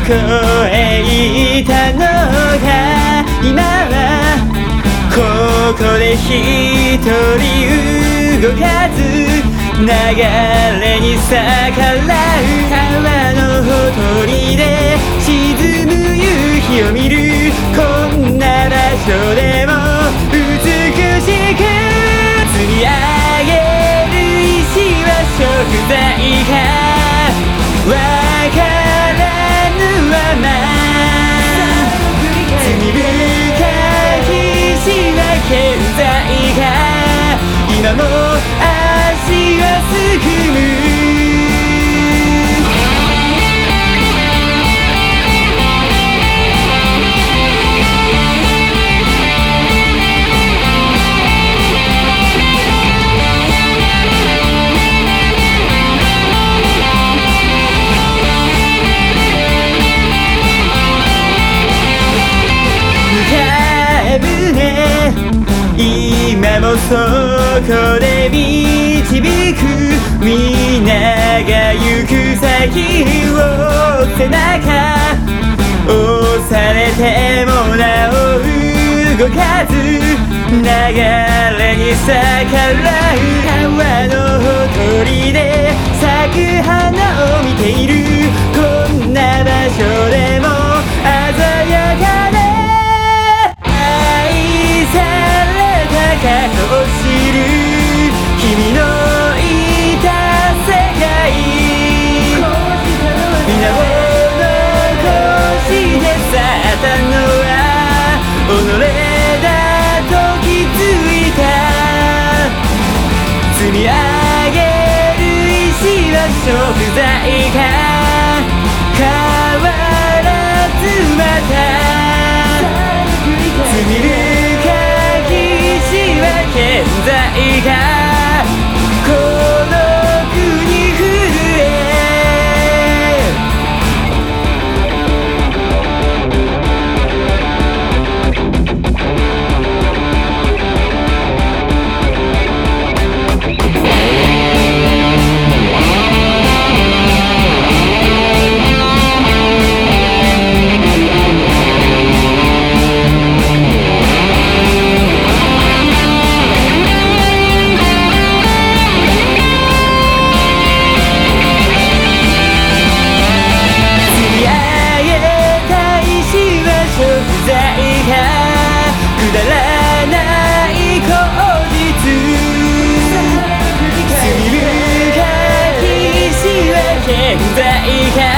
へ行ったのか。今はここで一人動かず、流れに逆らう川のほとりで沈む夕日を見る。こんな場所でも美しく積み上げる石は食材かわからぬまま、罪深き石は健在か。今も足はすくむ。今もそこで導く。みんなが行く先を背中押されてもなお動かず、流れに逆らう川のほとりで咲く花を見ている。こんな場所でも鮮やかで愛されたかを知る。君のいた世界皆を残して去ったのは己だと気づいた。積み上げる石は食材か変わらずまた、罪深き石は健在か。この国震えくだらない口実、罪深き石は健在か